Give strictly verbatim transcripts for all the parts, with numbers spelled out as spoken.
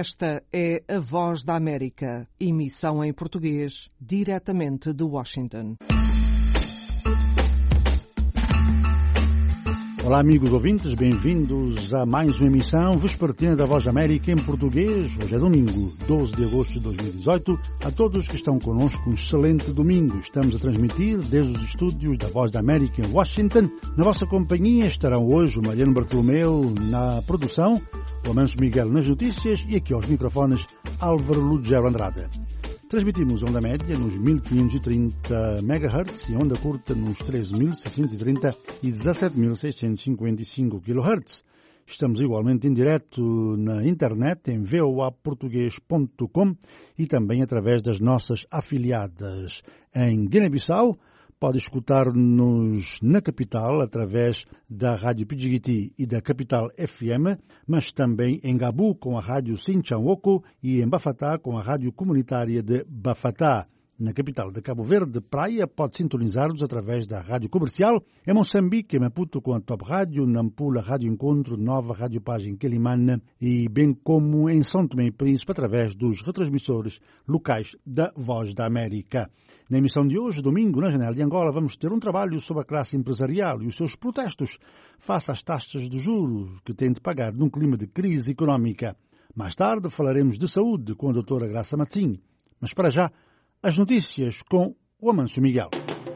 Esta é a Voz da América, emissão em português, diretamente de Washington. Olá, amigos ouvintes, bem-vindos a mais uma emissão vespertina da Voz da América em português. Hoje é domingo, doze de agosto de dois mil e dezoito. A todos que estão connosco, um excelente domingo. Estamos a transmitir desde os estúdios da Voz da América em Washington. Na vossa companhia estarão hoje o Mariano Bartolomeu na produção, o Amanso Miguel nas notícias e aqui aos microfones Álvaro Lugero Andrade. Transmitimos onda média nos mil quinhentos e trinta megahertz e onda curta nos treze mil setecentos e trinta e dezassete mil seiscentos e cinquenta e cinco kilohertz. Estamos igualmente em direto na internet em v o a português ponto com e também através das nossas afiliadas. Em Guiné-Bissau, pode escutar-nos na capital através da Rádio Pidjigiti e da Capital F M, mas também em Gabu com a Rádio Sinchanwoko e em Bafatá com a Rádio Comunitária de Bafatá. Na capital de Cabo Verde, Praia, pode sintonizar-nos através da Rádio Comercial, em Moçambique, em Maputo com a Top Rádio, Nampula Rádio Encontro, Nova Rádio Paz em Quelimane e bem como em São Tomé e Príncipe através dos retransmissores locais da Voz da América. Na emissão de hoje, domingo, na Janela de Angola, vamos ter um trabalho sobre a classe empresarial e os seus protestos face às taxas de juros que tem de pagar num clima de crise económica. Mais tarde falaremos de saúde com a doutora Graça Matzin. Mas para já, as notícias com o Amanso Miguel.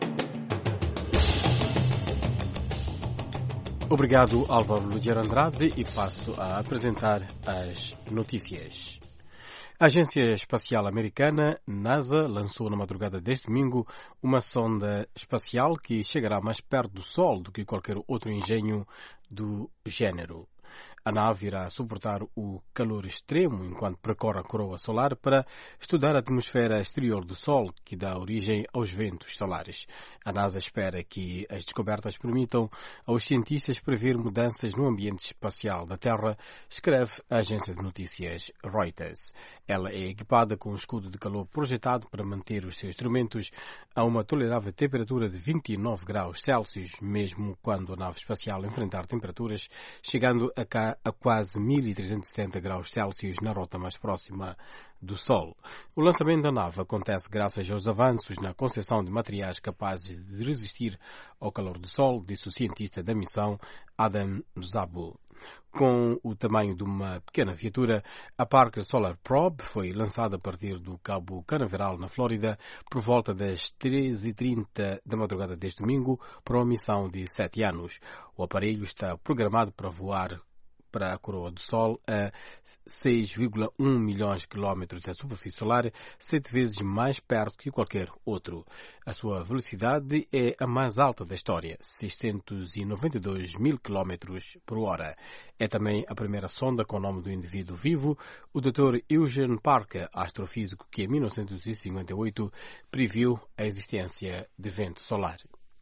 Obrigado, Álvaro Lugero Andrade, e passo a apresentar as notícias. A Agência Espacial Americana, NASA, lançou na madrugada deste domingo uma sonda espacial que chegará mais perto do Sol do que qualquer outro engenho do género. A nave irá suportar o calor extremo enquanto percorre a coroa solar para estudar a atmosfera exterior do Sol, que dá origem aos ventos solares. A NASA espera que as descobertas permitam aos cientistas prever mudanças no ambiente espacial da Terra, escreve a agência de notícias Reuters. Ela é equipada com um escudo de calor projetado para manter os seus instrumentos a uma tolerável temperatura de vinte e nove graus Celsius, mesmo quando a nave espacial enfrentar temperaturas chegando a cá a quase mil trezentos e setenta graus Celsius na rota mais próxima do Sol. O lançamento da nave acontece graças aos avanços na concepção de materiais capazes de resistir ao calor do Sol, disse o cientista da missão Adam Szabo. Com o tamanho de uma pequena viatura, a Parker Solar Probe foi lançada a partir do Cabo Canaveral, na Flórida, por volta das treze e trinta da madrugada deste domingo, para uma missão de sete anos. O aparelho está programado para voar para a coroa do Sol a seis vírgula um milhões de quilómetros da superfície solar, sete vezes mais perto que qualquer outro. A sua velocidade é a mais alta da história, seiscentos e noventa e dois mil quilómetros por hora. É também a primeira sonda com o nome do indivíduo vivo, o doutor Eugene Parker, astrofísico que em mil novecentos e cinquenta e oito previu a existência de vento solar.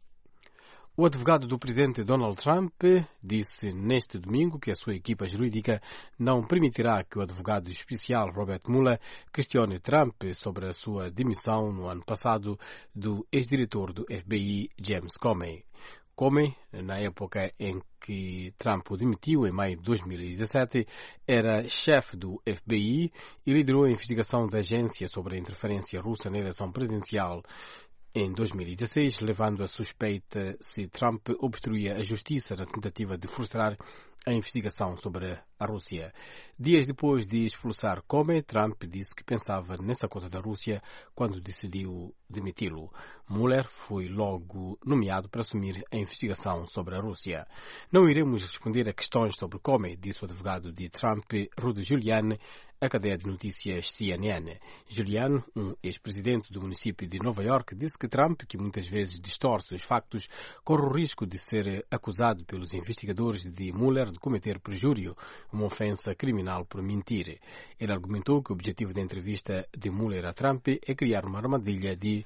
O advogado do presidente Donald Trump disse neste domingo que a sua equipa jurídica não permitirá que o advogado especial Robert Mueller questione Trump sobre a sua demissão no ano passado do ex-diretor do F B I, James Comey. Comey, na época em que Trump o demitiu, em maio de dois mil e dezassete, era chefe do F B I e liderou a investigação da agência sobre a interferência russa na eleição presidencial em dois mil e dezasseis, levando a suspeita se Trump obstruía a justiça na tentativa de frustrar a investigação sobre a Rússia. Dias depois de expulsar Comey, Trump disse que pensava nessa coisa da Rússia quando decidiu demiti-lo. Mueller foi logo nomeado para assumir a investigação sobre a Rússia. Não iremos responder a questões sobre Comey, disse o advogado de Trump, Rudy Giuliani, a cadeia de notícias C N N. Giuliani, um ex-presidente do município de Nova York, disse que Trump, que muitas vezes distorce os factos, corre o risco de ser acusado pelos investigadores de Mueller de cometer perjúrio, uma ofensa criminal por mentir. Ele argumentou que o objetivo da entrevista de Mueller a Trump é criar uma armadilha de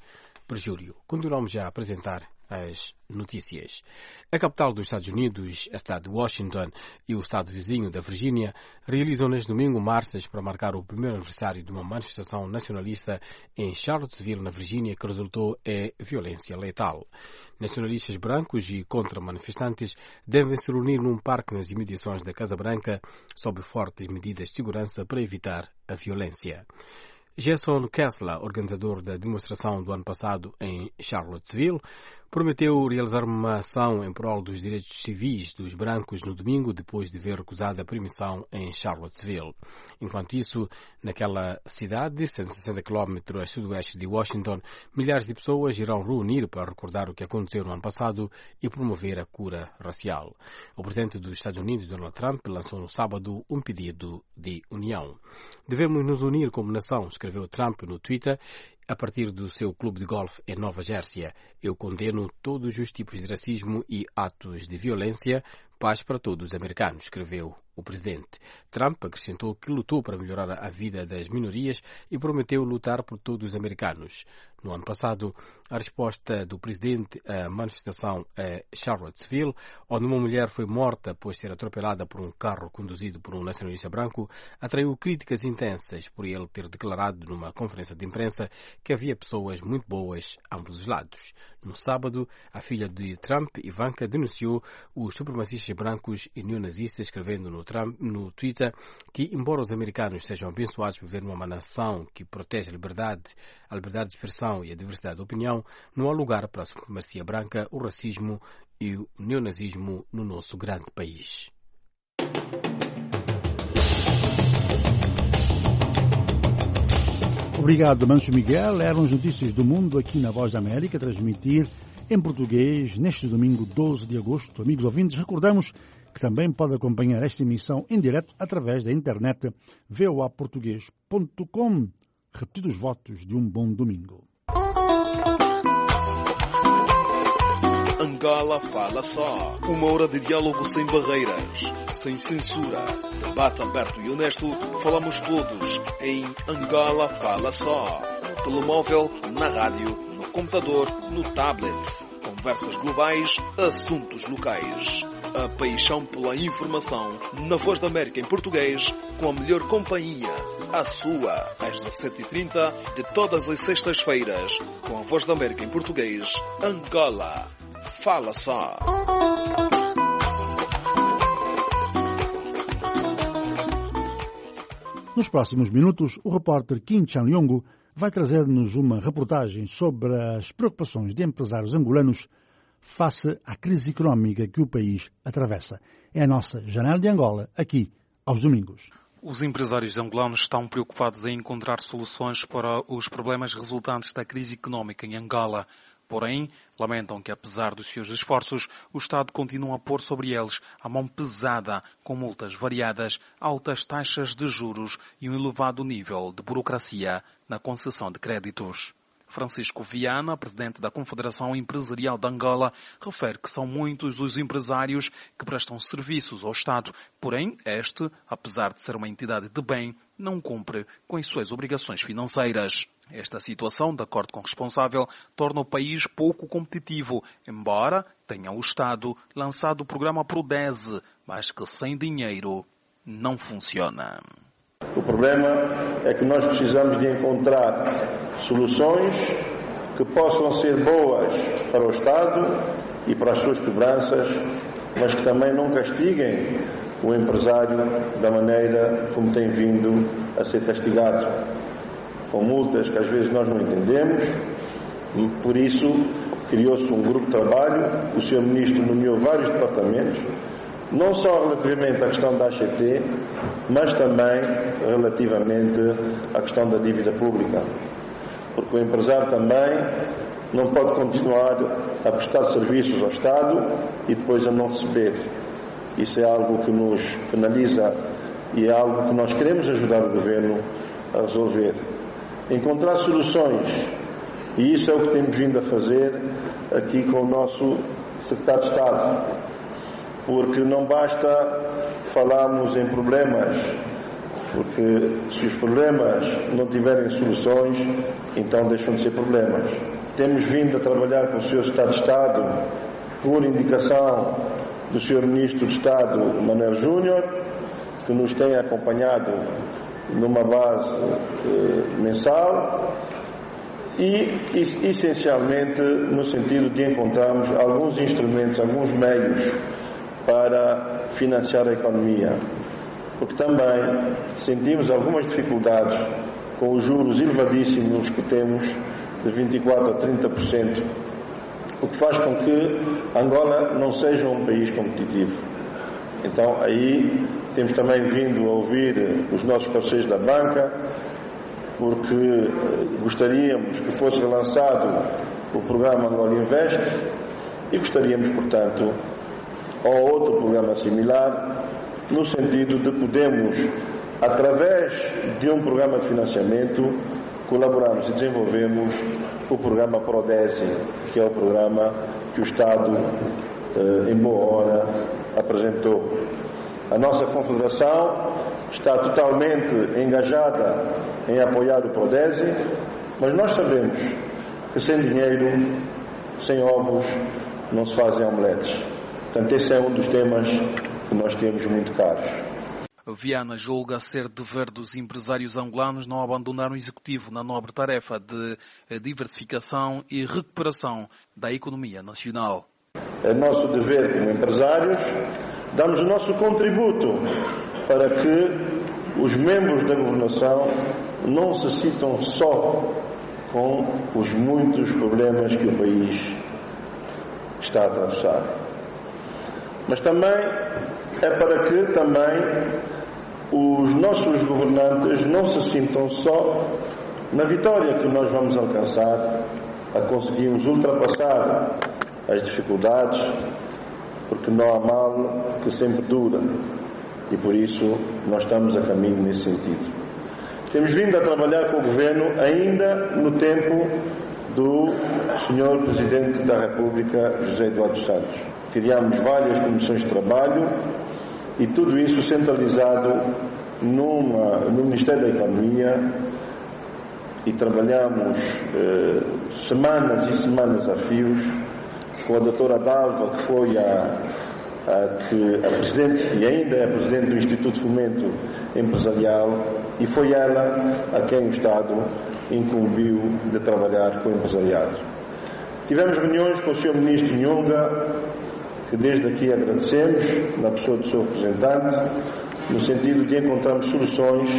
perjúrio. Continuamos já a apresentar as notícias. A capital dos Estados Unidos, a cidade de Washington e o estado vizinho da Virgínia realizam neste domingo marchas para marcar o primeiro aniversário de uma manifestação nacionalista em Charlottesville, na Virgínia, que resultou em violência letal. Nacionalistas brancos e contra-manifestantes devem se reunir num parque nas imediações da Casa Branca sob fortes medidas de segurança para evitar a violência. Jason Kessler, organizador da demonstração do ano passado em Charlottesville, prometeu realizar uma ação em prol dos direitos civis dos brancos no domingo, depois de ver recusada a permissão em Charlottesville. Enquanto isso, naquela cidade, cento e sessenta quilómetros a sudoeste de Washington, milhares de pessoas irão reunir para recordar o que aconteceu no ano passado e promover a cura racial. O presidente dos Estados Unidos, Donald Trump, lançou no sábado um pedido de união. Devemos nos unir como nação, escreveu Trump no Twitter, a partir do seu clube de golfe em Nova Jersey. Eu condeno todos os tipos de racismo e atos de violência. Paz para todos os americanos, escreveu o presidente. Trump acrescentou que lutou para melhorar a vida das minorias e prometeu lutar por todos os americanos. No ano passado, a resposta do presidente à manifestação em Charlottesville, onde uma mulher foi morta após ser atropelada por um carro conduzido por um nacionalista branco, atraiu críticas intensas por ele ter declarado numa conferência de imprensa que havia pessoas muito boas a ambos os lados. No sábado, a filha de Trump, Ivanka, denunciou os supremacistas brancos e neonazistas, escrevendo no, Trump, no Twitter que, embora os americanos sejam abençoados por viver numa nação que protege a liberdade, a liberdade de expressão e a diversidade de opinião, não há lugar para a supremacia branca, o racismo e o neonazismo no nosso grande país. Obrigado, Manso Miguel. Eram as notícias do mundo aqui na Voz da América, a transmitir em português neste domingo doze de agosto. Amigos ouvintes, recordamos que também pode acompanhar esta emissão em direto através da internet v o a português ponto com. Repetidos votos de um bom domingo. Angola Fala Só. Uma hora de diálogo sem barreiras, sem censura. Debate aberto e honesto. Falamos todos em Angola Fala Só. No telemóvel, na rádio, no computador, no tablet. Conversas globais, assuntos locais. A paixão pela informação. Na Voz da América em português, com a melhor companhia. A sua, às dezassete e trinta, de todas as sextas-feiras. Com a Voz da América em português, Angola Fala Só. Nos próximos minutos, o repórter Kim Chan-Yongo vai trazer-nos uma reportagem sobre as preocupações de empresários angolanos face à crise económica que o país atravessa. É a nossa Janela de Angola, aqui, aos domingos. Os empresários angolanos estão preocupados em encontrar soluções para os problemas resultantes da crise económica em Angola. Porém, lamentam que, apesar dos seus esforços, o Estado continua a pôr sobre eles a mão pesada, com multas variadas, altas taxas de juros e um elevado nível de burocracia na concessão de créditos. Francisco Viana, presidente da Confederação Empresarial de Angola, refere que são muitos os empresários que prestam serviços ao Estado, porém este, apesar de ser uma entidade de bem, não cumpre com as suas obrigações financeiras. Esta situação, de acordo com o responsável, torna o país pouco competitivo, embora tenha o Estado lançado o programa Prodese, mas que sem dinheiro não funciona. O problema é que nós precisamos de encontrar soluções que possam ser boas para o Estado e para as suas cobranças, mas que também não castiguem o empresário da maneira como tem vindo a ser castigado, com multas que às vezes nós não entendemos. Por isso, criou-se um grupo de trabalho, o senhor Ministro nomeou vários departamentos, não só relativamente à questão da A C T, mas também relativamente à questão da dívida pública. Porque o empresário também não pode continuar a prestar serviços ao Estado e depois a não receber. Isso é algo que nos penaliza e é algo que nós queremos ajudar o Governo a resolver. Encontrar soluções, e isso é o que temos vindo a fazer aqui com o nosso Secretário de Estado. Porque não basta falarmos em problemas, porque se os problemas não tiverem soluções, então deixam de ser problemas. temos vindo a trabalhar com o senhor Secretário de Estado por indicação do senhor Ministro de Estado, Manuel Júnior, que nos tem acompanhado numa base eh, mensal e, essencialmente, no sentido de encontrarmos alguns instrumentos, alguns meios para financiar a economia, porque também sentimos algumas dificuldades com os juros elevadíssimos que temos, de vinte e quatro por cento a trinta por cento, o que faz com que Angola não seja um país competitivo. Então, aí temos também vindo a ouvir os nossos parceiros da banca, porque gostaríamos que fosse relançado o programa Angola Invest e gostaríamos, portanto, ou outro programa similar, no sentido de podermos, através de um programa de financiamento, colaborarmos e desenvolvermos o programa Prodesi, que é o programa que o Estado, em boa hora, apresentou. A nossa Confederação está totalmente engajada em apoiar o Prodesi, mas nós sabemos que sem dinheiro, sem ovos, não se fazem omeletes. Portanto, esse é um dos temas que nós temos muito caros. Viana julga ser dever dos empresários angolanos não abandonar o executivo na nobre tarefa de diversificação e recuperação da economia nacional. É nosso dever como empresários, damos o nosso contributo para que os membros da governação não se sintam só com os muitos problemas que o país está a atravessar. Mas também é para que também os nossos governantes não se sintam só na vitória que nós vamos alcançar, a conseguirmos ultrapassar as dificuldades, porque não há mal que sempre dura, e por isso nós estamos a caminho nesse sentido. Temos vindo a trabalhar com o Governo ainda no tempo do senhor Presidente da República, José Eduardo Santos. Criámos várias comissões de trabalho e tudo isso centralizado numa, no Ministério da Economia, e trabalhamos eh, semanas e semanas a fios com a doutora Dalva, que foi a, a, que, a Presidente e ainda é a Presidente do Instituto de Fomento Empresarial, e foi ela a quem o Estado incumbiu de trabalhar com o empresariado. Tivemos reuniões com o senhor Ministro Nhunga, que desde aqui agradecemos, na pessoa do seu representante, no sentido de encontrarmos soluções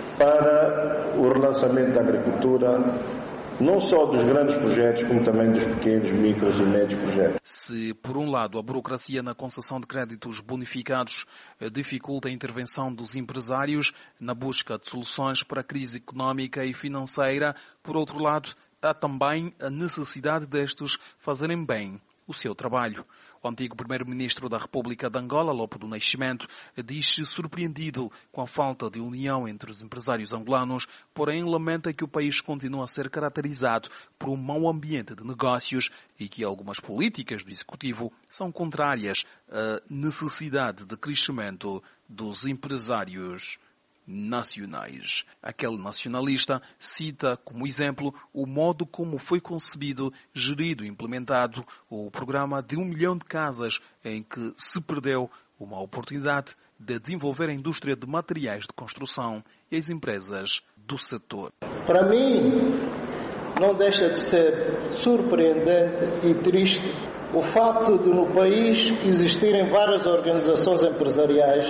para o relançamento da agricultura, não só dos grandes projetos, como também dos pequenos, micros e médios projetos. Se, por um lado, a burocracia na concessão de créditos bonificados dificulta a intervenção dos empresários na busca de soluções para a crise económica e financeira, por outro lado, há também a necessidade destes fazerem bem o seu trabalho. O antigo primeiro-ministro da República de Angola, Lopo do Nascimento, diz-se surpreendido com a falta de união entre os empresários angolanos, porém lamenta que o país continua a ser caracterizado por um mau ambiente de negócios e que algumas políticas do Executivo são contrárias à necessidade de crescimento dos empresários nacionais. Aquele nacionalista cita como exemplo o modo como foi concebido, gerido e implementado o programa de um milhão de casas, em que se perdeu uma oportunidade de desenvolver a indústria de materiais de construção e as empresas do setor. Para mim, não deixa de ser surpreendente e triste o facto de no país existirem várias organizações empresariais,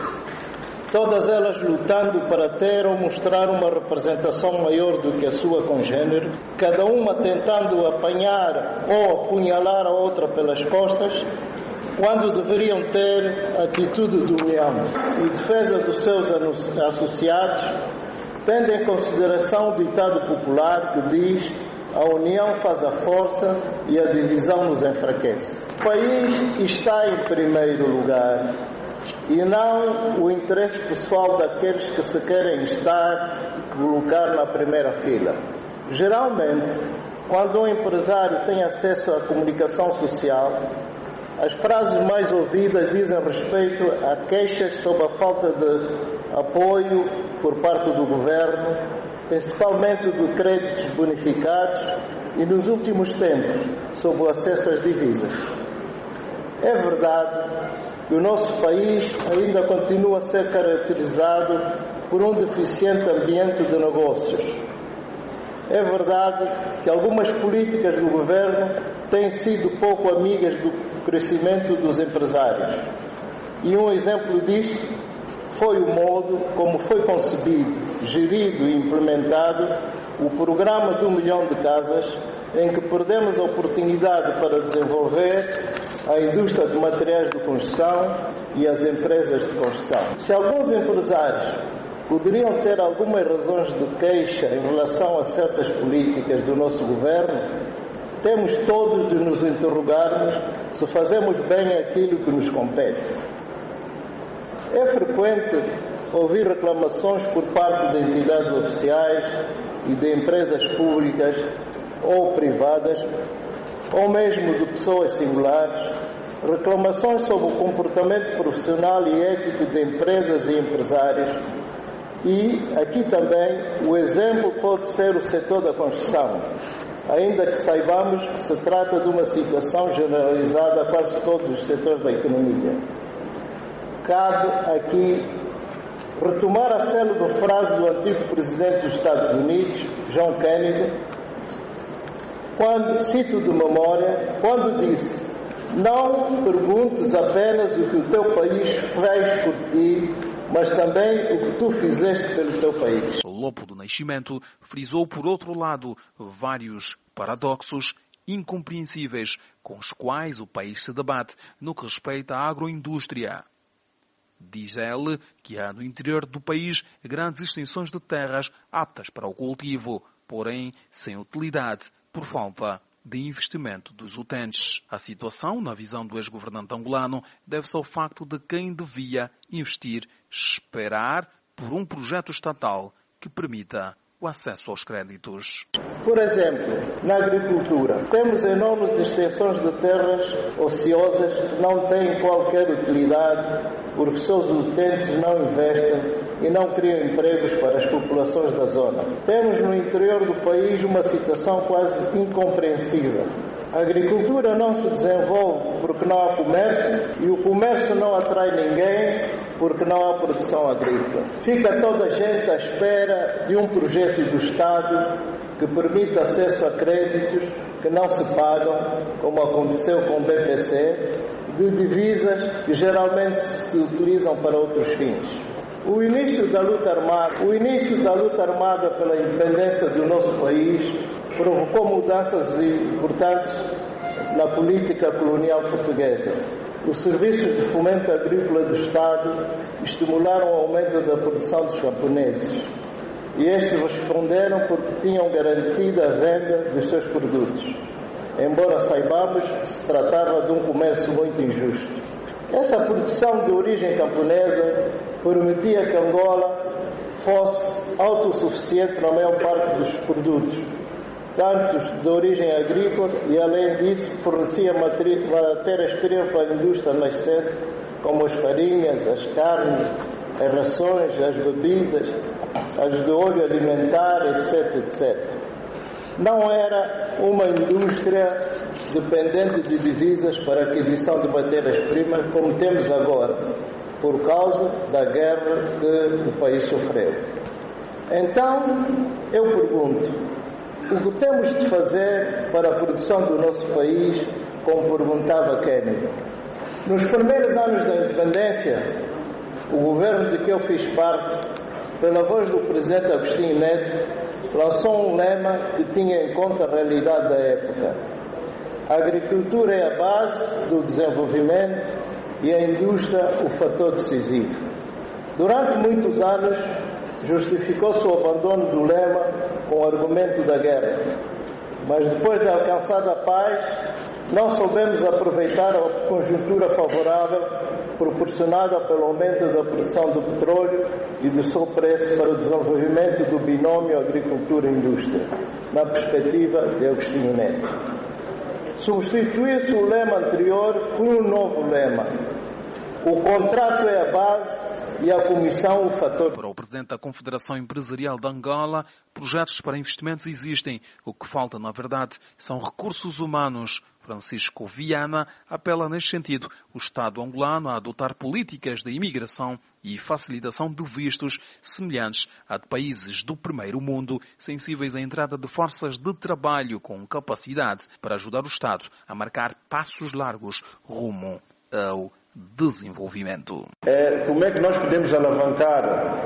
todas elas lutando para ter ou mostrar uma representação maior do que a sua congênere, cada uma tentando apanhar ou apunhalar a outra pelas costas, quando deveriam ter atitude de união e defesa dos seus associados, tendo em consideração o ditado popular que diz: a união faz a força e a divisão nos enfraquece. O país está em primeiro lugar, e não o interesse pessoal daqueles que se querem estar e colocar na primeira fila. Geralmente, quando um empresário tem acesso à comunicação social, as frases mais ouvidas dizem respeito a queixas sobre a falta de apoio por parte do governo, principalmente de créditos bonificados, e nos últimos tempos sobre o acesso às divisas. É verdade que o nosso país ainda continua a ser caracterizado por um deficiente ambiente de negócios. É verdade que algumas políticas do governo têm sido pouco amigas do crescimento dos empresários. E um exemplo disto foi o modo como foi concebido, gerido e implementado o programa de um milhão de casas, em que perdemos a oportunidade para desenvolver a indústria de materiais de construção e as empresas de construção. Se alguns empresários poderiam ter algumas razões de queixa em relação a certas políticas do nosso governo, temos todos de nos interrogarmos se fazemos bem aquilo que nos compete. É frequente ouvir reclamações por parte de entidades oficiais e de empresas públicas ou privadas, ou mesmo de pessoas singulares, reclamações sobre o comportamento profissional e ético de empresas e empresários. E aqui também o exemplo pode ser o setor da construção, ainda que saibamos que se trata de uma situação generalizada a quase todos os setores da economia. Cabe aqui retomar a célebre frase do antigo presidente dos Estados Unidos, John Kennedy, quando, cito de memória, quando disse: não perguntes apenas o que o teu país fez por ti, mas também o que tu fizeste pelo teu país. Lopo do Nascimento frisou, por outro lado, vários paradoxos incompreensíveis com os quais o país se debate no que respeita à agroindústria. Diz ele que há no interior do país grandes extensões de terras aptas para o cultivo, porém sem utilidade por falta de investimento dos utentes. A situação, na visão do ex-governante angolano, deve-se ao facto de quem devia investir esperar por um projeto estatal que permita o acesso aos créditos. Por exemplo, na agricultura, temos enormes extensões de terras ociosas que não têm qualquer utilidade porque seus utentes não investem e não criam empregos para as populações da zona. Temos no interior do país uma situação quase incompreensível. A agricultura não se desenvolve porque não há comércio e o comércio não atrai ninguém porque não há produção agrícola. Fica toda a gente à espera de um projeto do Estado que permita acesso a créditos que não se pagam, como aconteceu com o B P C, de divisas que geralmente se utilizam para outros fins. O início da luta armada, o início da luta armada pela independência do nosso país provocou mudanças importantes na política colonial portuguesa. Os serviços de fomento agrícola do Estado estimularam o aumento da produção dos camponeses. E estes responderam porque tinham garantido a venda dos seus produtos, embora saibamos que se tratava de um comércio muito injusto. Essa produção de origem camponesa permitia que Angola fosse autossuficiente na maior parte dos produtos, tanto de origem agrícola, e além disso fornecia matérias-primas para a indústria nascente, como as farinhas, as carnes, as rações, as bebidas, as de óleo alimentar, etc, etcétera. Não era uma indústria dependente de divisas para aquisição de matérias-primas como temos agora, por causa da guerra que o país sofreu. Então, eu pergunto, o que temos de fazer para a produção do nosso país, como perguntava Kennedy? Nos primeiros anos da independência, o governo de que eu fiz parte, pela voz do presidente Agostinho Neto, lançou um lema que tinha em conta a realidade da época. A agricultura é a base do desenvolvimento e a indústria o fator decisivo. Durante muitos anos, justificou-se o abandono do lema com o argumento da guerra. Mas depois de alcançada a paz, não soubemos aproveitar a conjuntura favorável proporcionada pelo aumento da produção do petróleo e do seu preço para o desenvolvimento do binômio agricultura-indústria, na perspectiva de Agostinho Neto. Substituiu-se o lema anterior por um novo lema. O contrato é a base e a Comissão o fator. Para o presidente da Confederação Empresarial de Angola, projetos para investimentos existem. O que falta, na verdade, são recursos humanos. Francisco Viana apela neste sentido o Estado angolano a adotar políticas de imigração e facilitação de vistos semelhantes a de países do primeiro mundo, sensíveis à entrada de forças de trabalho com capacidade para ajudar o Estado a marcar passos largos rumo ao desenvolvimento. É, como é que nós podemos alavancar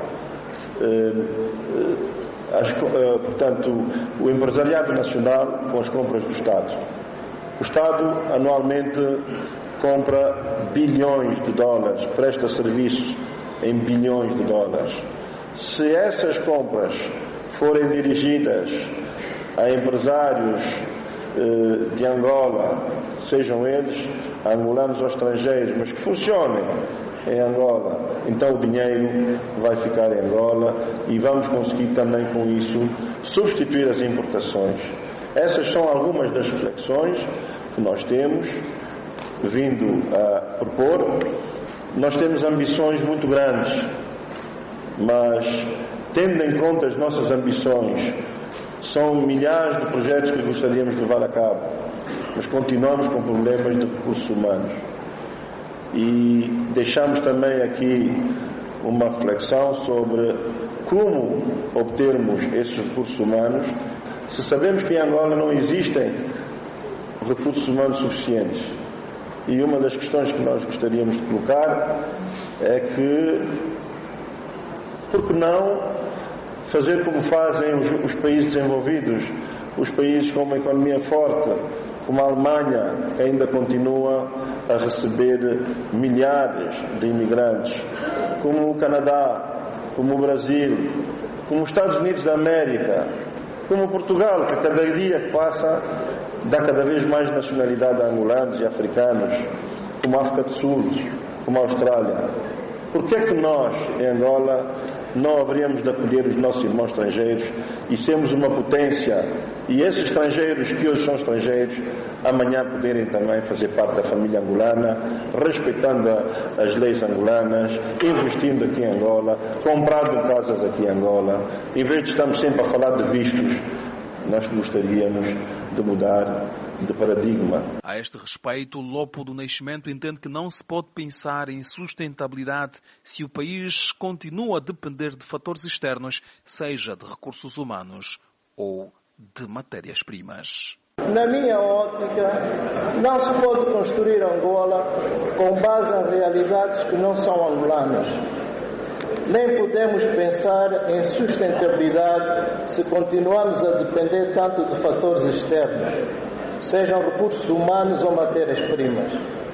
eh, as, eh, portanto, o empresariado nacional com as compras do Estado? O Estado anualmente compra bilhões de dólares, presta serviços em bilhões de dólares. Se essas compras forem dirigidas a empresários eh, de Angola, sejam eles angolanos ou estrangeiros, mas que funcionem em Angola, então o dinheiro vai ficar em Angola e vamos conseguir também com isso substituir as importações. Essas são algumas das reflexões que nós temos vindo a propor. Nós temos ambições muito grandes, mas tendo em conta as nossas ambições, são milhares de projetos que gostaríamos de levar a cabo, mas continuamos com problemas de recursos humanos. E deixamos também aqui uma reflexão sobre como obtermos esses recursos humanos, se sabemos que em Angola não existem recursos humanos suficientes. E uma das questões que nós gostaríamos de colocar é que, por que não fazer como fazem os, os países desenvolvidos, os países com uma economia forte, como a Alemanha, que ainda continua a receber milhares de imigrantes, como o Canadá, como o Brasil, como os Estados Unidos da América, como Portugal, que cada dia que passa dá cada vez mais nacionalidade a angolanos e africanos, como a África do Sul, como a Austrália. Por que é que nós, em Angola, não haveríamos de acolher os nossos irmãos estrangeiros e sermos uma potência, e esses estrangeiros que hoje são estrangeiros, amanhã poderem também fazer parte da família angolana, respeitando as leis angolanas, investindo aqui em Angola, comprando casas aqui em Angola, em vez de estarmos sempre a falar de vistos, nós gostaríamos de mudar de paradigma. A este respeito, Lopo do Nascimento entende que não se pode pensar em sustentabilidade se o país continua a depender de fatores externos, seja de recursos humanos ou de matérias-primas. Na minha ótica, não se pode construir Angola com base em realidades que não são angolanas. Nem podemos pensar em sustentabilidade se continuarmos a depender tanto de fatores externos, sejam recursos humanos ou matérias-primas.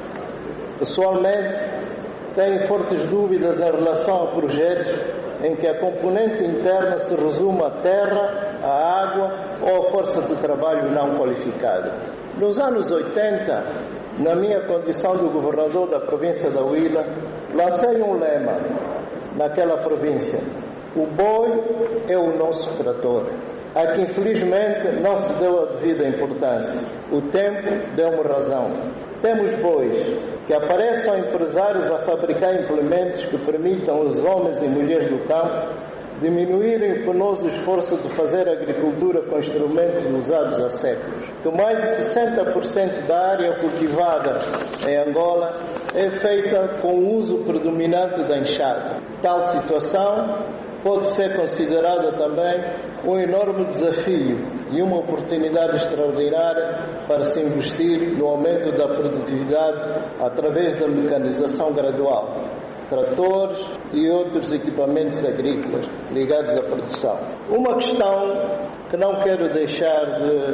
Pessoalmente, tenho fortes dúvidas em relação a projetos em que a componente interna se resume à terra, à água ou à força de trabalho não qualificada. Nos anos oitenta, na minha condição de governador da província da Huila, lancei um lema naquela província: o boi é o nosso trator, a que infelizmente não se deu a devida importância. O tempo deu-me razão. Temos bois que apareçam empresários a fabricar implementos que permitam aos homens e mulheres do campo diminuírem o penoso esforço de fazer agricultura com instrumentos usados há séculos. Que mais de sessenta por cento da área cultivada em Angola é feita com o uso predominante da enxada. Tal situação pode ser considerada também um enorme desafio e uma oportunidade extraordinária para se investir no aumento da produtividade através da mecanização gradual, tratores e outros equipamentos agrícolas ligados à produção. Uma questão que não quero deixar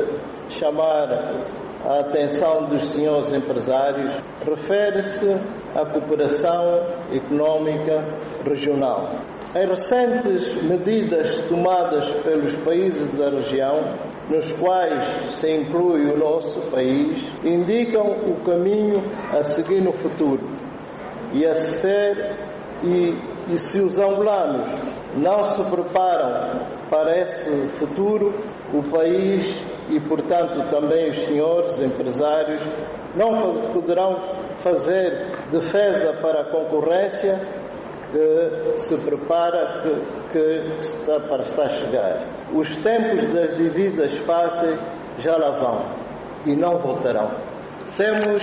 de chamar a atenção dos senhores empresários refere-se à cooperação económica regional. As recentes medidas tomadas pelos países da região, nos quais se inclui o nosso país, indicam o caminho a seguir no futuro. E a ser, e, e se os angolanos não se preparam para esse futuro, o país e, portanto, também os senhores empresários não poderão fazer defesa para a concorrência que se prepara, que, que está para estar a chegar. Os tempos das dívidas fáceis já lá vão e não voltarão. Temos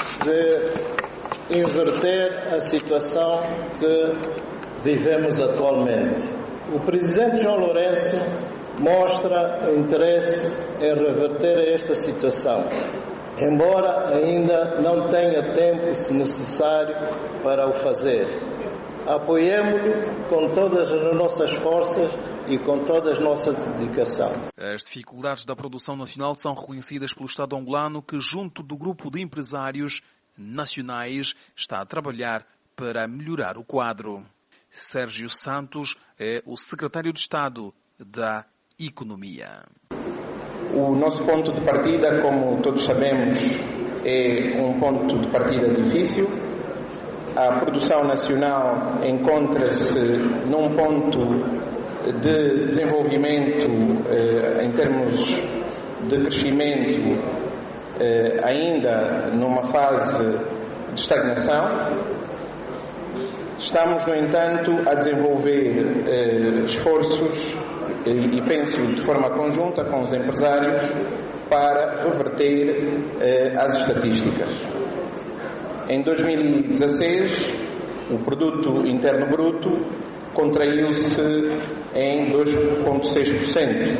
de inverter a situação que vivemos atualmente. O presidente João Lourenço mostra interesse em reverter esta situação, embora ainda não tenha tempo, se necessário, para o fazer. Apoiemo-lo com todas as nossas forças e com toda a nossa dedicação. As dificuldades da produção nacional são reconhecidas pelo Estado angolano, que, junto do grupo de empresários nacionais, está a trabalhar para melhorar o quadro. Sérgio Santos é o secretário de Estado da Economia. O nosso ponto de partida, como todos sabemos, é um ponto de partida difícil. A produção nacional encontra-se num ponto de desenvolvimento eh, em termos de crescimento eh, ainda numa fase de estagnação. Estamos, no entanto, a desenvolver eh, esforços e, e penso de forma conjunta com os empresários para reverter eh, as estatísticas. Em dois mil e dezasseis, o produto interno bruto contraiu-se em dois vírgula seis por cento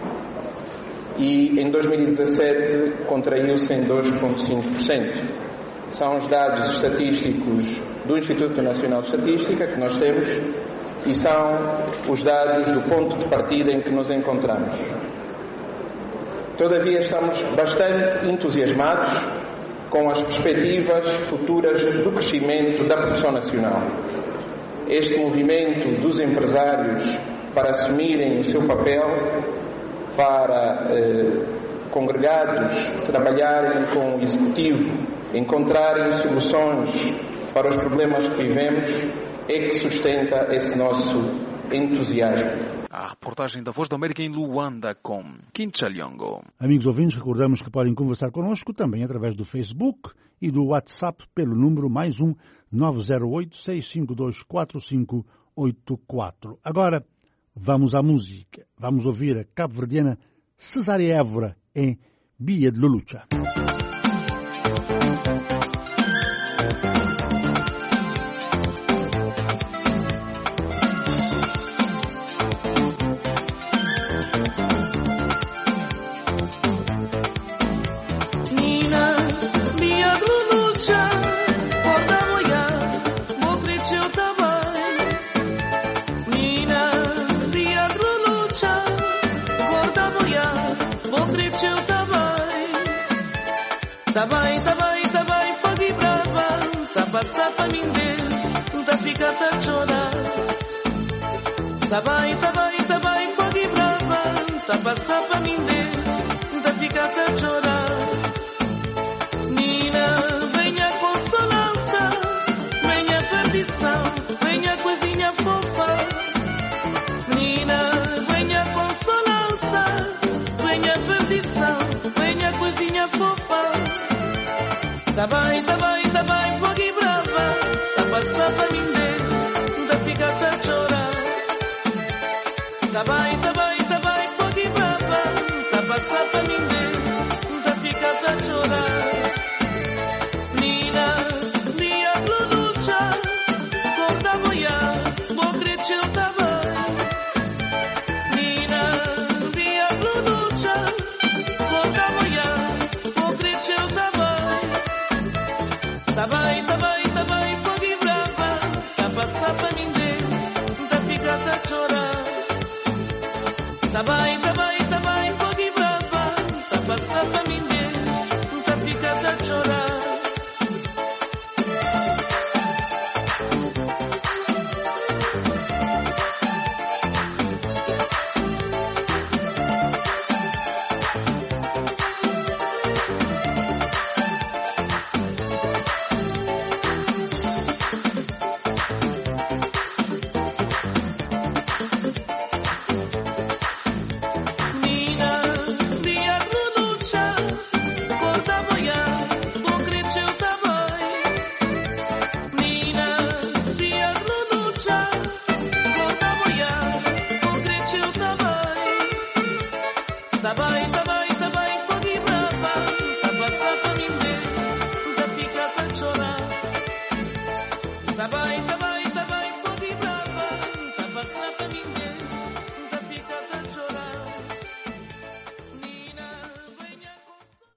e em dois mil e dezassete contraiu-se em dois vírgula cinco por cento. São os dados estatísticos do Instituto Nacional de Estatística que nós temos e são os dados do ponto de partida em que nos encontramos. Todavia, estamos bastante entusiasmados com as perspectivas futuras do crescimento da produção nacional. Este movimento dos empresários para assumirem o seu papel, para eh, congregados trabalharem com o Executivo, encontrarem soluções para os problemas que vivemos, é que sustenta esse nosso entusiasmo. A reportagem da Voz da América em Luanda com Kinchaliongo. Amigos ouvintes, recordamos que podem conversar connosco também através do Facebook e do WhatsApp pelo número mais um nove zero oito, seis cinco dois, quatro cinco oito quatro. Agora, vamos à música. Vamos ouvir a cabo-verdiana Cesária Évora em Bia de Lulucha. Tá bem, tá bem, tá bem, fogo e brava. Tá passar pra mim Deus, tá ficar a chorar. Tá bem, tá bem, tá bem, fogo e brava. Tá passar pra mim Deus, tá ficar a chorar. Nina, venha consolança, venha perdição, venha coisinha fofa. Nina, venha consolança, venha perdição, venha coisinha fofa. Tá bem, tá bem, tá bem, fogo e brava. Tá passando pra ninguém, tá ficando a chorar. Tá bem, tá bem, tá bem, fogo e brava. Tá passando pra ninguém, tá ficando a chorar. Nina, minha lucha, conta moia, vou crescer também. Nina, minha lucha, conta moia, vou crescer também. Tá bem, tá bem, tá bem, fogo e brava. Tá passando pra ninguém, tá ficando a chorar. Tá bem, tá bem, tá bem, fogo e brava. Tá passando pra ninguém, tá ficando a chorar. Nina, minha lucha, conta moia,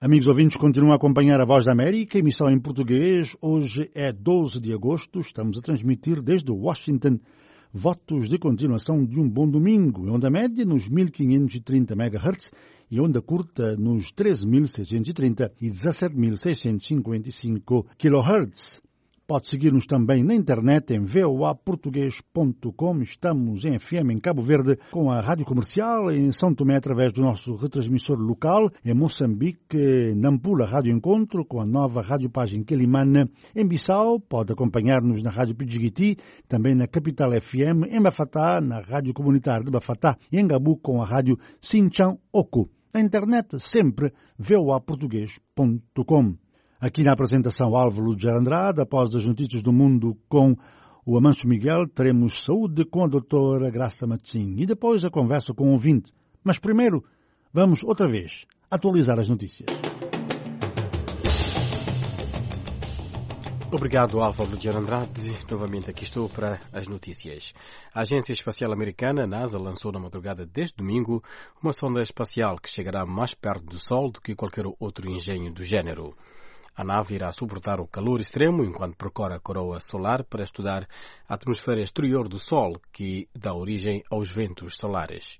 Amigos ouvintes, continuam a acompanhar a Voz da América, emissão em português. Hoje é doze de agosto, estamos a transmitir desde Washington votos de continuação de um bom domingo, em onda média nos mil quinhentos e trinta megahertz e onda curta nos treze mil seiscentos e trinta e dezassete mil seiscentos e cinquenta e cinco kilohertz. Pode seguir-nos também na internet em v o a português ponto com. Estamos em F M em Cabo Verde com a Rádio Comercial, em São Tomé através do nosso retransmissor local, em Moçambique, Nampula Rádio Encontro, com a nova Rádio Pagem Quelimane. Em Bissau, pode acompanhar-nos na Rádio Pidjigiti, também na Capital F M, em Bafatá, na Rádio Comunitária de Bafatá, e em Gabu com a Rádio Sinchan Oku. Na internet, sempre v o a português ponto com. Aqui na apresentação Álvaro de Andrade, após as notícias do mundo com o Amancio Miguel, teremos saúde com a doutora Graça Matsim e depois a conversa com o ouvinte. Mas primeiro, vamos outra vez atualizar as notícias. Obrigado, Álvaro de Andrade. Novamente aqui estou para as notícias. A Agência Espacial Americana, NASA, lançou na madrugada deste domingo uma sonda espacial que chegará mais perto do Sol do que qualquer outro engenho do género. A nave irá suportar o calor extremo enquanto percorre a coroa solar para estudar a atmosfera exterior do Sol, que dá origem aos ventos solares.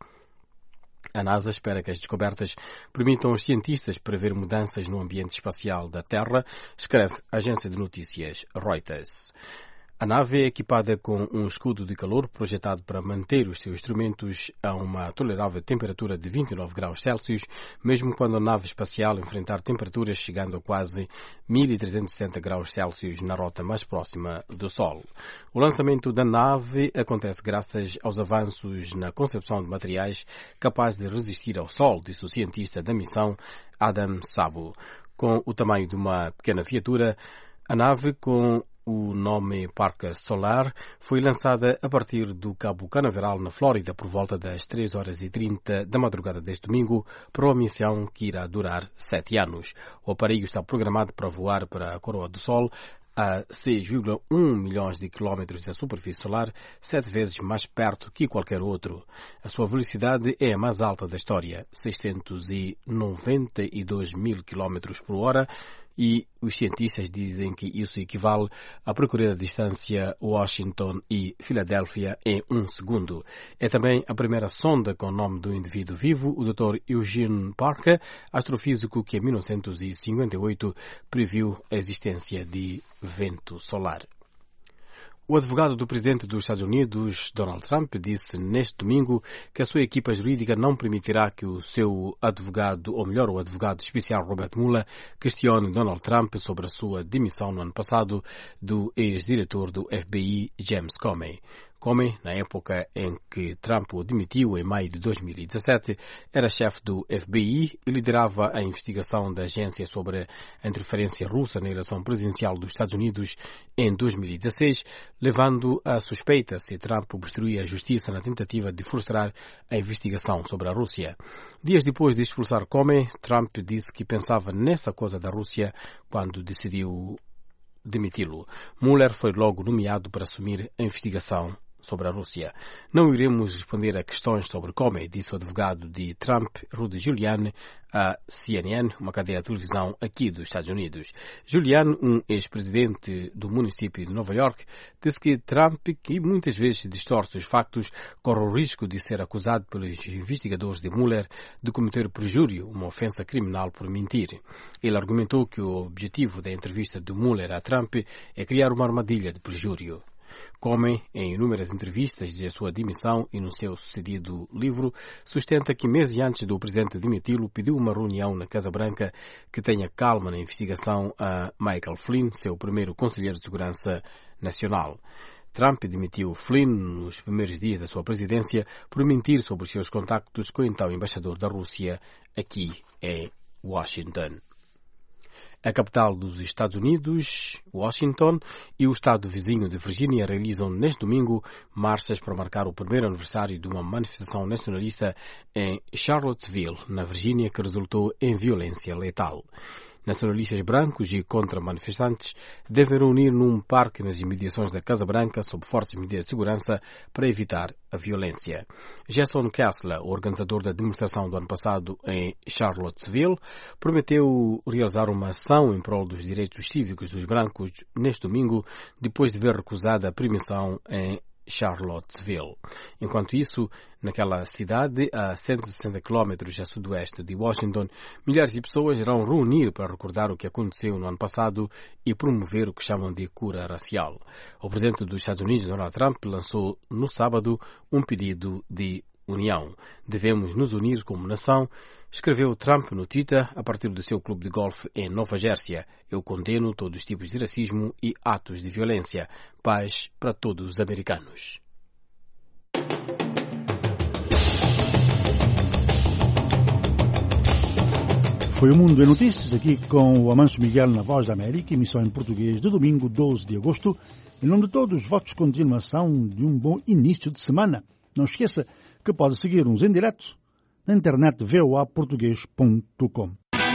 A NASA espera que as descobertas permitam aos cientistas prever mudanças no ambiente espacial da Terra, escreve a agência de notícias Reuters. A nave é equipada com um escudo de calor projetado para manter os seus instrumentos a uma tolerável temperatura de vinte e nove graus Celsius, mesmo quando a nave espacial enfrentar temperaturas chegando a quase mil trezentos e setenta graus Celsius na rota mais próxima do Sol. O lançamento da nave acontece graças aos avanços na concepção de materiais capazes de resistir ao Sol, disse o cientista da missão Adam Sabo. Com o tamanho de uma pequena viatura, a nave, com o nome Parker Solar, foi lançada a partir do Cabo Canaveral, na Flórida, por volta das três horas e trinta da madrugada deste domingo, para uma missão que irá durar sete anos. O aparelho está programado para voar para a coroa do Sol a seis vírgula um milhões de quilómetros da superfície solar, sete vezes mais perto que qualquer outro. A sua velocidade é a mais alta da história, seiscentos e noventa e dois mil quilómetros por hora, e os cientistas dizem que isso equivale a percorrer a distância Washington e Filadélfia em um segundo. É também a primeira sonda com o nome do indivíduo vivo, o doutor Eugene Parker, astrofísico que em mil novecentos e cinquenta e oito previu a existência de vento solar. O advogado do presidente dos Estados Unidos, Donald Trump, disse neste domingo que a sua equipa jurídica não permitirá que o seu advogado, ou melhor, o advogado especial Robert Mueller, questione Donald Trump sobre a sua demissão no ano passado do ex-diretor do F B I, James Comey. Comey, na época em que Trump o demitiu em maio de dois mil e dezassete, era chefe do F B I e liderava a investigação da agência sobre a interferência russa na eleição presidencial dos Estados Unidos em dois mil e dezasseis, levando a suspeita se Trump obstruía a justiça na tentativa de frustrar a investigação sobre a Rússia. Dias depois de expulsar Comey, Trump disse que pensava nessa coisa da Rússia quando decidiu demiti-lo. Mueller foi logo nomeado para assumir a investigação sobre a Rússia. Não iremos responder a questões sobre Comey, disse o advogado de Trump, Rudy Giuliani, à C N N, uma cadeia de televisão aqui dos Estados Unidos. Giuliani, um ex-presidente do município de Nova York, disse que Trump, que muitas vezes distorce os factos, corre o risco de ser acusado pelos investigadores de Mueller de cometer perjúrio, uma ofensa criminal por mentir. Ele argumentou que o objetivo da entrevista de Mueller a Trump é criar uma armadilha de perjúrio. Comey, em inúmeras entrevistas de sua demissão e no seu sucedido livro, sustenta que meses antes do presidente demiti-lo, pediu uma reunião na Casa Branca que tenha calma na investigação a Michael Flynn, seu primeiro conselheiro de segurança nacional. Trump demitiu Flynn nos primeiros dias da sua presidência por mentir sobre os seus contactos com o então embaixador da Rússia aqui em Washington. A capital dos Estados Unidos, Washington, e o estado vizinho de Virgínia realizam neste domingo marchas para marcar o primeiro aniversário de uma manifestação nacionalista em Charlottesville, na Virgínia, que resultou em violência letal. Nacionalistas brancos e contra-manifestantes devem reunir num parque nas imediações da Casa Branca sob fortes medidas de segurança para evitar a violência. Jason Kessler, o organizador da demonstração do ano passado em Charlottesville, prometeu realizar uma ação em prol dos direitos cívicos dos brancos neste domingo, depois de ver recusada a permissão em Charlottesville. Enquanto isso, naquela cidade, a cento e sessenta quilómetros a sudoeste de Washington, milhares de pessoas irão reunir para recordar o que aconteceu no ano passado e promover o que chamam de cura racial. O presidente dos Estados Unidos, Donald Trump, lançou no sábado um pedido de união. Devemos nos unir como nação, escreveu Trump no Twitter a partir do seu clube de golfe em Nova Jersey. Eu condeno todos os tipos de racismo e atos de violência. Paz para todos os americanos. Foi o Mundo em Notícias, aqui com o Amancio Miguel na Voz da América, emissão em português de domingo, doze de agosto. Em nome de todos, votos de continuação de um bom início de semana. Não esqueça que pode seguir-nos em direto na internet v o a português ponto com.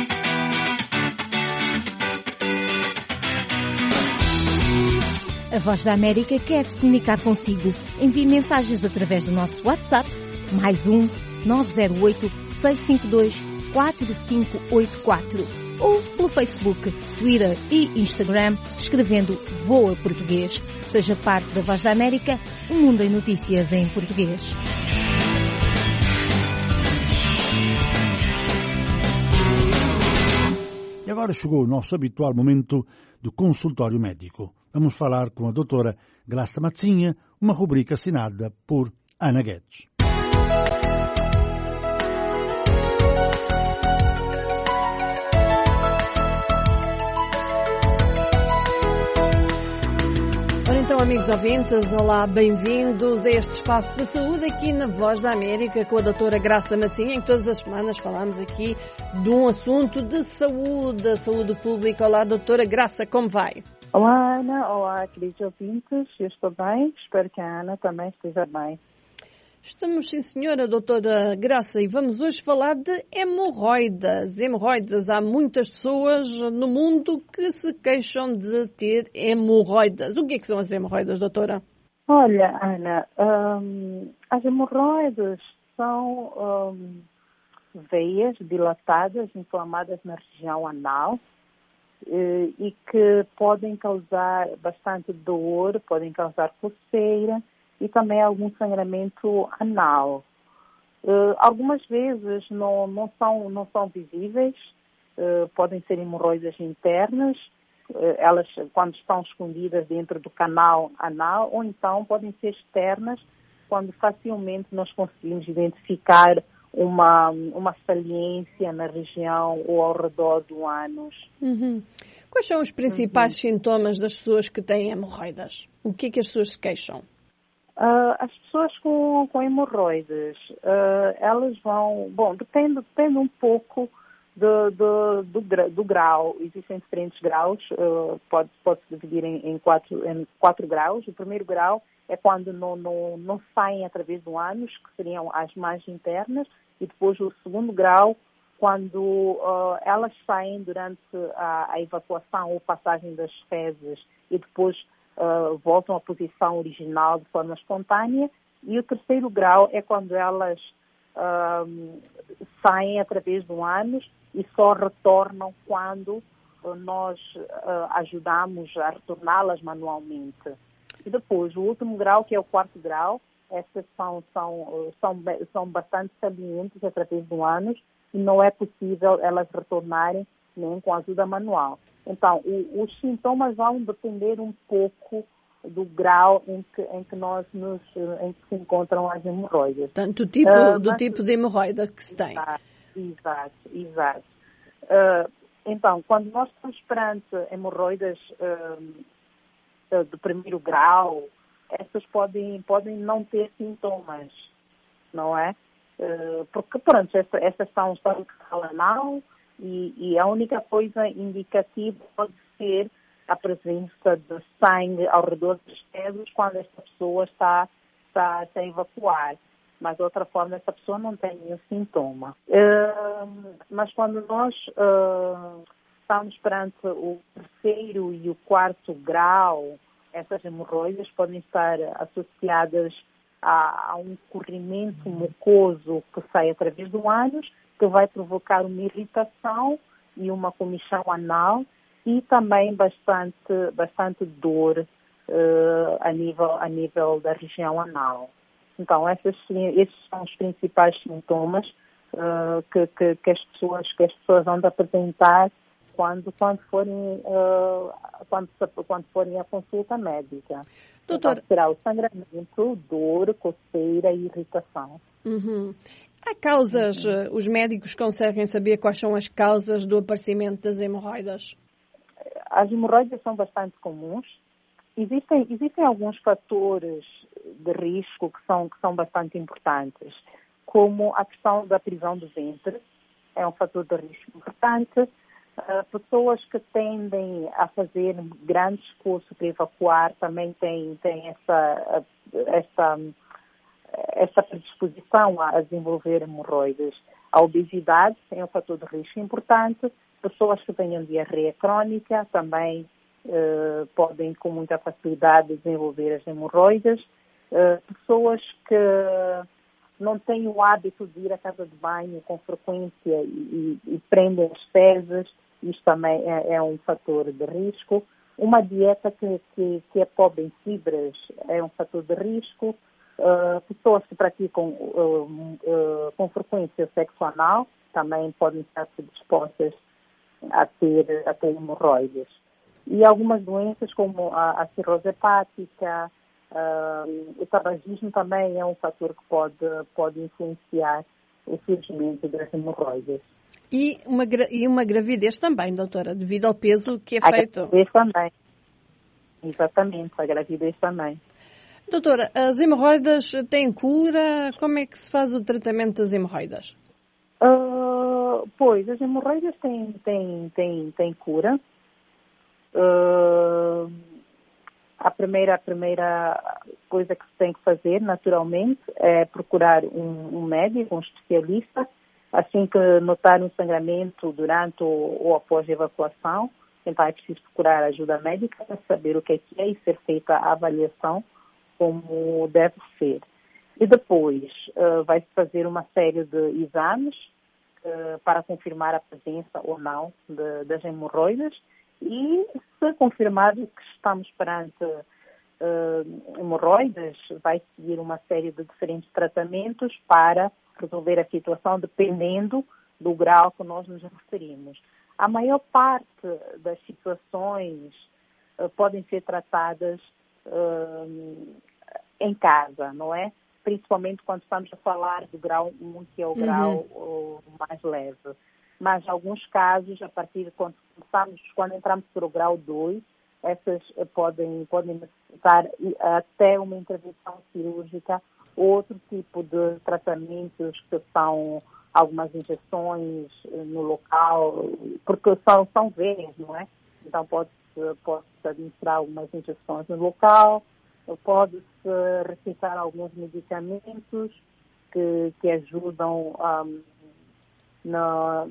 A Voz da América quer se comunicar consigo. Envie mensagens através do nosso WhatsApp, mais um nove zero oito, seis cinco dois, quatro cinco oito quatro, ou pelo Facebook, Twitter e Instagram, escrevendo Voa Português. Seja parte da Voz da América, o mundo em notícias em português. E agora chegou o nosso habitual momento do consultório médico. Vamos falar com a doutora Graça Matzinha, uma rubrica assinada por Ana Guedes. Então, amigos ouvintes, olá, bem-vindos a este espaço de saúde aqui na Voz da América com a doutora Graça Matzinha. Em todas as semanas falamos aqui de um assunto de saúde, a saúde pública. Olá, doutora Graça, como vai? Olá, Ana. Olá, queridos ouvintes. Eu estou bem. Espero que a Ana também esteja bem. Estamos, sim, senhora doutora Graça, e vamos hoje falar de hemorroidas. Hemorroidas. Há muitas pessoas no mundo que se queixam de ter hemorroidas. O que é que são as hemorroidas, doutora? Olha, Ana, hum, as hemorroidas são hum, veias dilatadas, inflamadas na região anal e, e que podem causar bastante dor, podem causar coceira e também algum sangramento anal. Uh, algumas vezes não, não, são, não são visíveis, uh, podem ser hemorroidas internas, uh, elas quando estão escondidas dentro do canal anal, ou então podem ser externas, quando facilmente nós conseguimos identificar uma, uma saliência na região ou ao redor do ânus. Uhum. Quais são os principais uhum. sintomas das pessoas que têm hemorroidas? O que é que as pessoas se queixam? Uh, as pessoas com, com hemorroides, uh, elas vão, bom, depende, depende um pouco do, do, do, do grau, existem diferentes graus, uh, pode, pode se dividir em, em, quatro, em quatro graus. O primeiro grau é quando não, não, não saem através do ânus, que seriam as mais internas, e depois o segundo grau, quando uh, elas saem durante a, a evacuação ou passagem das fezes e depois Uh, voltam à posição original de forma espontânea, e o terceiro grau é quando elas uh, saem através do ânus e só retornam quando uh, nós uh, ajudamos a retorná-las manualmente. E depois, o último grau, que é o quarto grau, essas são, são, são, são bastante salientes através do ânus e não é possível elas retornarem nem com a ajuda manual. Então, o, os sintomas vão depender um pouco do grau em que, em que nós nos, em que se encontram as hemorroidas. Portanto, do tipo, uh, do mas, tipo de hemorroida que se tem. Exato, exato. exato. Uh, então, quando nós estamos perante hemorroidas uh, do primeiro grau, essas podem, podem não ter sintomas, não é? Uh, porque, pronto, essas, essas são, são no canal anal, E, e a única coisa indicativa pode ser a presença de sangue ao redor dos fezes quando esta pessoa está, está, está a evacuar. Mas de outra forma, essa pessoa não tem nenhum sintoma. Uh, mas quando nós uh, estamos perante o terceiro e o quarto grau, essas hemorroidas podem estar associadas a, a um corrimento mucoso que sai através do ânus, que vai provocar uma irritação e uma comichão anal e também bastante, bastante dor uh, a, nível, a nível da região anal. Então, esses, esses são os principais sintomas uh, que, que, que, as pessoas, que as pessoas vão apresentar quando, quando, forem, uh, quando, quando forem à consulta médica. Doutora... Então, será o sangramento, dor, coceira e irritação. Uhum. Há causas, uhum. os médicos conseguem saber quais são as causas do aparecimento das hemorroidas? As hemorroidas são bastante comuns. Existem, existem alguns fatores de risco que são, que são bastante importantes, como a questão da prisão do ventre, é um fator de risco importante. Uh, pessoas que tendem a fazer grandes esforços para evacuar também têm, têm essa, essa, essa predisposição a desenvolver hemorroides. A obesidade é um fator de risco importante. Pessoas que tenham diarreia crónica também uh, podem com muita facilidade desenvolver as hemorroidas. Uh, pessoas que não têm o hábito de ir à casa de banho com frequência e, e, e prendem as fezes, isto também é, é um fator de risco. Uma dieta que, que, que é pobre em fibras é um fator de risco. Uh, pessoas que praticam uh, uh, com frequência sexo anal também podem estar predispostas a ter, a ter hemorroides. E algumas doenças como a, a cirrose hepática, uh, o tabagismo também é um fator que pode, pode influenciar o surgimento das hemorroides. E uma, e uma gravidez também, doutora, devido ao peso que é a feito. A gravidez também. Exatamente, a gravidez também. Doutora, as hemorroidas têm cura? Como é que se faz o tratamento das hemorroidas? Uh, pois, as hemorroidas têm, têm, têm, têm cura. Uh, a, primeira, a primeira coisa que se tem que fazer, naturalmente, é procurar um, um médico, um especialista, assim que notar um sangramento durante ou, ou após a evacuação. Então é preciso procurar ajuda médica para saber o que é que é e ser feita a avaliação como deve ser. E depois uh, vai-se fazer uma série de exames uh, para confirmar a presença ou não de, das hemorroidas e, se confirmado que estamos perante uh, hemorroidas, vai seguir uma série de diferentes tratamentos para resolver a situação dependendo do grau que nós nos referimos. A maior parte das situações uh, podem ser tratadas uh, em casa, não é? Principalmente quando estamos a falar do grau um, que é o uhum. grau uh, mais leve. Mas, em alguns casos, a partir de quando começamos, quando entramos para o grau dois, essas uh, podem, podem necessitar uh, até uma intervenção cirúrgica, outro tipo de tratamentos que são algumas injeções uh, no local, porque são, são veias, não é? Então, pode-se pode administrar algumas injeções no local, pode-se receitar alguns medicamentos que, que ajudam um, na,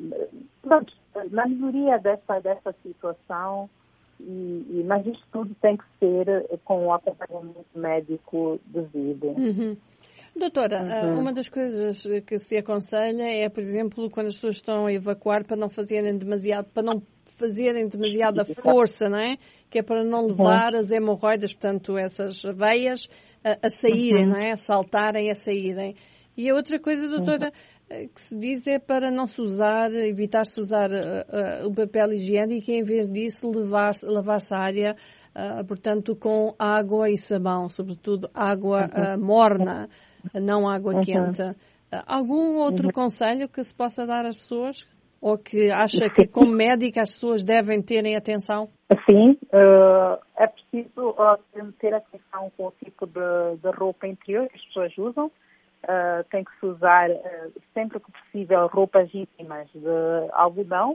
na melhoria dessa, dessa situação, e, e, mas isto tudo tem que ser com o acompanhamento médico devido. Uhum. Doutora, uhum. uma das coisas que se aconselha é, por exemplo, quando as pessoas estão a evacuar, para não fazerem demasiado, para não fazerem demasiada força, não é? Que é para não levar uhum. as hemorroidas, portanto, essas veias, a, a saírem, uhum. não é? A saltarem, a saírem. E a outra coisa, doutora, uhum. que se diz é para não se usar, evitar-se usar uh, uh, o papel higiênico e, em vez disso, levar-se, lavar-se a área, uh, portanto, com água e sabão, sobretudo água uh, morna, não água uhum. quente. Uh, algum outro uhum. conselho que se possa dar às pessoas? Ou que acha que, como médica, as pessoas devem terem atenção? Sim, uh, é preciso uh, ter atenção com o tipo de, de roupa interior que as pessoas usam. Uh, tem que se usar, uh, sempre que possível, roupas íntimas de algodão.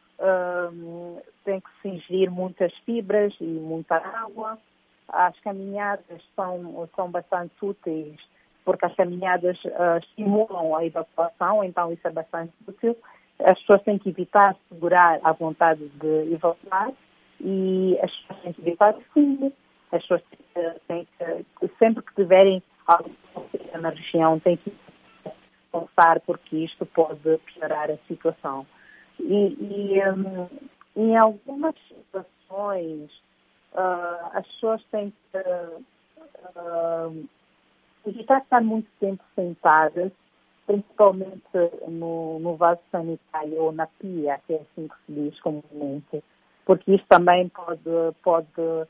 Uh, tem que se ingerir muitas fibras e muita água. As caminhadas são, são bastante úteis, porque as caminhadas uh, estimulam a evacuação, então isso é bastante útil. as pessoas têm que evitar segurar a vontade de evacuar e as pessoas têm que evitar fumo. As pessoas têm que, têm que, sempre que tiverem alguma coisa na região, têm que pensar porque isto pode piorar a situação. E, e um, em algumas situações, uh, as pessoas têm que uh, evitar estar muito tempo sentadas, principalmente no, no vaso sanitário ou na pia, que é assim que se diz comumente, porque isto também pode, pode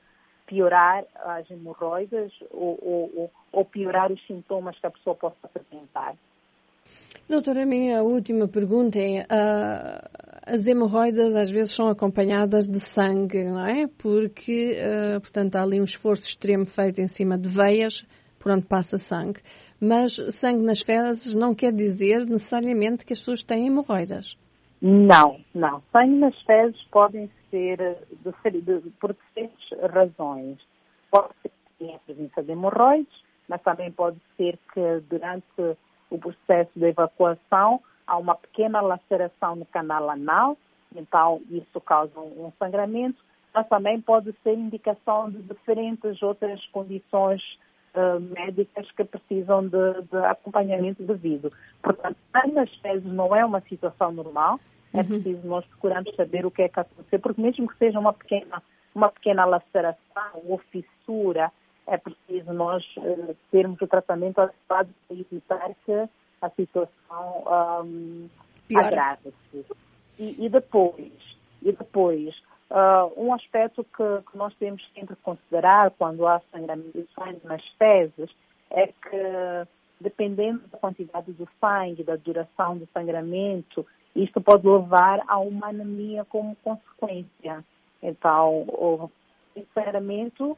piorar as hemorroidas ou, ou, ou piorar os sintomas que a pessoa possa apresentar. Doutora, a minha última pergunta é, uh, as hemorroidas às vezes são acompanhadas de sangue, não é? Porque, uh, portanto, há ali um esforço extremo feito em cima de veias, por onde passa sangue. Mas sangue nas fezes não quer dizer necessariamente que as pessoas têm hemorroidas. Não, não. Sangue nas fezes podem ser de, de, por diferentes razões. Pode ser que tenha a presença de hemorroides, mas também pode ser que durante o processo de evacuação há uma pequena laceração no canal anal, então isso causa um sangramento, mas também pode ser indicação de diferentes outras condições uh, médicas que precisam de, de acompanhamento devido. Portanto, sangue nas fezes não é uma situação normal, é uhum. preciso nós procurarmos saber o que é que aconteceu, porque mesmo que seja uma pequena, uma pequena laceração ou fissura, é preciso nós uh, termos o tratamento adequado para evitar que a situação um, agrave-se. E, e depois, e depois uh, um aspecto que, que nós temos sempre que considerar quando há sangramento de sangue nas fezes é que, dependendo da quantidade do sangue, da duração do sangramento, isto pode levar a uma anemia como consequência. Então, o sangramento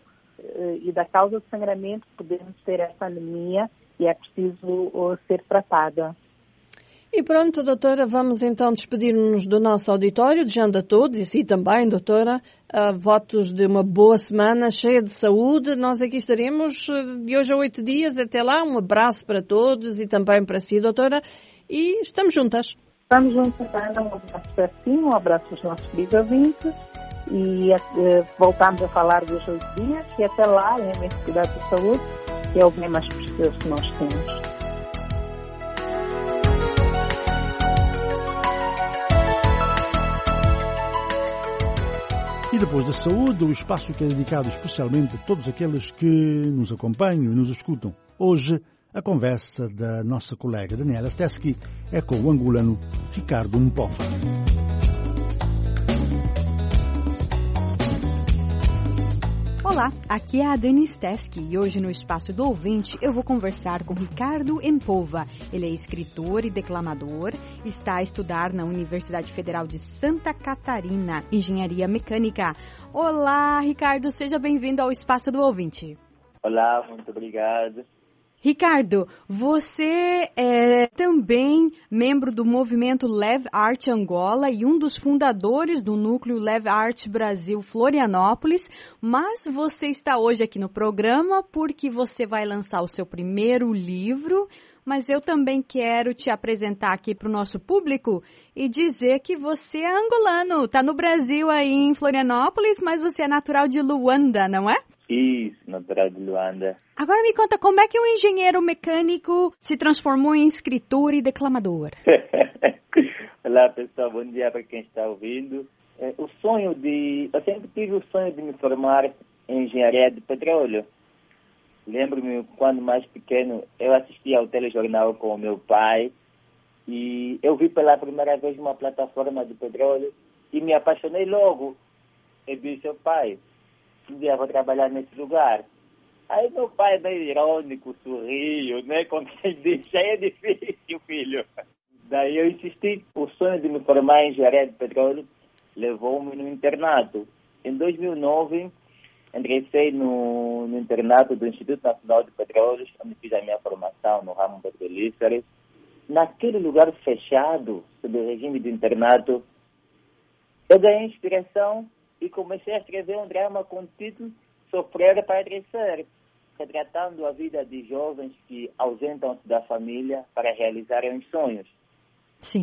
e da causa do sangramento podemos ter essa anemia e é preciso uh, ser tratada. E pronto, doutora, vamos então despedir-nos do nosso auditório, desejando a todos, e assim também, doutora, uh, votos de uma boa semana, cheia de saúde. Nós aqui estaremos de hoje a oito dias, até lá, um abraço para todos e também para si, doutora, e estamos juntas. Estamos juntas, Ana, um abraço para si, um abraço aos nossos queridos ouvintes. E uh, voltamos a falar dos oito dias e até lá, lembrem-se de cuidar da saúde, que é o bem mais precioso que nós temos. E depois da saúde, o espaço que é dedicado especialmente a todos aqueles que nos acompanham e nos escutam. Hoje, a conversa da nossa colega Daniela Stesky é com o angolano Ricardo Mpova. Olá, aqui é a Dani Stesky e hoje no Espaço do Ouvinte eu vou conversar com Ricardo Mpova. Ele é escritor e declamador, está a estudar na Universidade Federal de Santa Catarina, Engenharia Mecânica. Olá, Ricardo, seja bem-vindo ao Espaço do Ouvinte. Olá, muito obrigado. Ricardo, você é também membro do movimento Leve Arte Angola e um dos fundadores do núcleo Leve Arte Brasil Florianópolis, mas você está hoje aqui no programa porque você vai lançar o seu primeiro livro, mas eu também quero te apresentar aqui para o nosso público e dizer que você é angolano, está no Brasil aí em Florianópolis, mas você é natural de Luanda, não é? Isso, natural de Luanda. Agora me conta, como é que um engenheiro mecânico se transformou em escritor e declamador? Olá, pessoal, bom dia para quem está ouvindo. É, o sonho de... Eu sempre tive o sonho de me formar em engenharia de petróleo. Lembro-me, quando mais pequeno, eu assistia ao telejornal com o meu pai e eu vi pela primeira vez uma plataforma de petróleo e me apaixonei logo. Eu disse ao pai, um dia vou trabalhar nesse lugar. Aí meu pai, meio irônico, sorriu, né? Como quem diz, é difícil, filho. Daí eu insisti. O sonho de me formar em engenharia de petróleo levou-me no internato. Em dois mil e nove, ingressei no, no internato do Instituto Nacional de Petróleos, onde fiz a minha formação no ramo petrolífero. Naquele lugar fechado, sob o regime de internato, eu ganhei inspiração e comecei a escrever um drama com o título Sofrer para Crescer, retratando a vida de jovens que ausentam-se da família para realizarem os sonhos. Sim.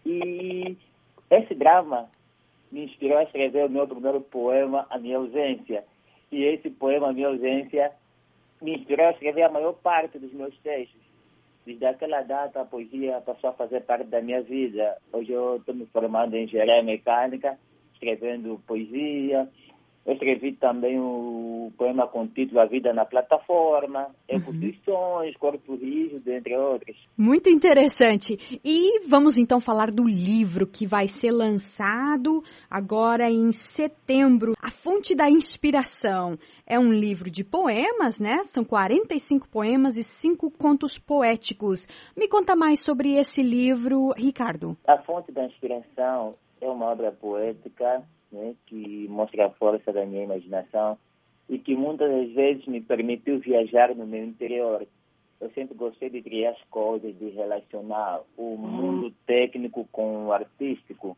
E esse drama me inspirou a escrever o meu primeiro poema, A Minha Ausência. E esse poema, A Minha Ausência, me inspirou a escrever a maior parte dos meus textos. Desde aquela data, a poesia passou a fazer parte da minha vida. Hoje eu estou me formando em engenharia mecânica, escrevendo poesia. Eu escrevi também o poema com o título A Vida na Plataforma, Evoluções, Corpo Rígido, entre outros. Muito interessante. E vamos então falar do livro que vai ser lançado agora em setembro. A Fonte da Inspiração. É um livro de poemas, né? São quarenta e cinco poemas e cinco contos poéticos. Me conta mais sobre esse livro, Ricardo. A Fonte da Inspiração é uma obra poética, né, que mostra a força da minha imaginação e que muitas das vezes me permitiu viajar no meu interior. Eu sempre gostei de criar as coisas, de relacionar o mundo técnico com o artístico.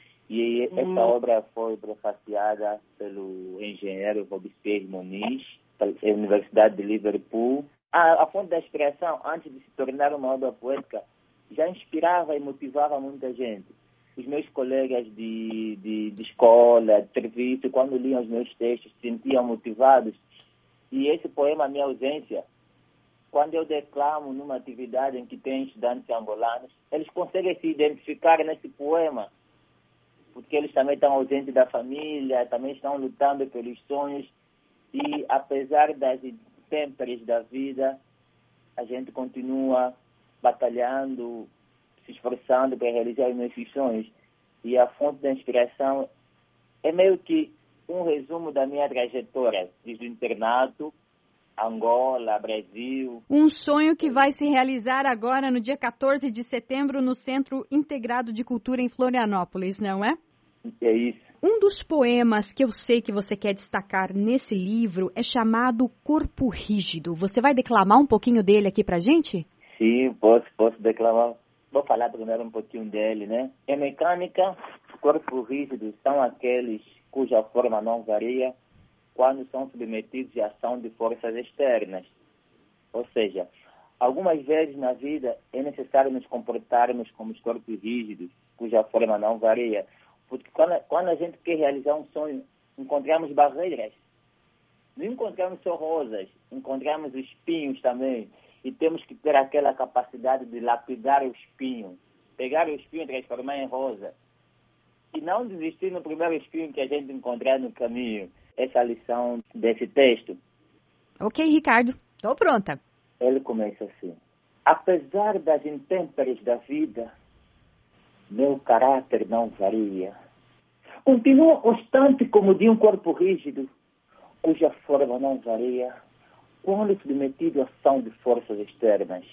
E essa uhum. obra foi prefaciada pelo engenheiro Robespierre Muniz, pela Universidade de Liverpool. A, a Fonte da Inspiração, antes de se tornar uma obra poética, já inspirava e motivava muita gente. Os meus colegas de, de, de escola, de serviço, quando liam os meus textos, se sentiam motivados. E esse poema, A Minha Ausência, quando eu declamo numa atividade em que tem estudantes angolanos, eles conseguem se identificar nesse poema, porque eles também estão ausentes da família, também estão lutando pelos sonhos. E, apesar das intempéries da vida, a gente continua batalhando, se esforçando para realizar os nossos sonhos. E a Fonte da Inspiração é meio que um resumo da minha trajetória, desde o internato, Angola, Brasil. Um sonho que vai se realizar agora no dia quatorze de setembro no Centro Integrado de Cultura em Florianópolis, não é? É isso. Um dos poemas que eu sei que você quer destacar nesse livro é chamado Corpo Rígido. Você vai declamar um pouquinho dele aqui pra gente? Sim, posso, posso declamar. Vou falar primeiro um pouquinho dele, né? Em mecânica, corpos rígidos são aqueles cuja forma não varia quando são submetidos à ação de forças externas. Ou seja, algumas vezes na vida é necessário nos comportarmos como os corpos rígidos, cuja forma não varia. Porque quando, quando a gente quer realizar um sonho, encontramos barreiras. Não encontramos só rosas, encontramos espinhos também. E temos que ter aquela capacidade de lapidar o espinho, pegar o espinho e transformar em rosa. E não desistir no primeiro espinho que a gente encontrar no caminho. Essa é a lição desse texto. Ok, Ricardo. Estou pronta. Ele começa assim. Apesar das intempéries da vida, meu caráter não varia. Continua constante como de um corpo rígido, cuja forma não varia quando submetido à ação de forças externas.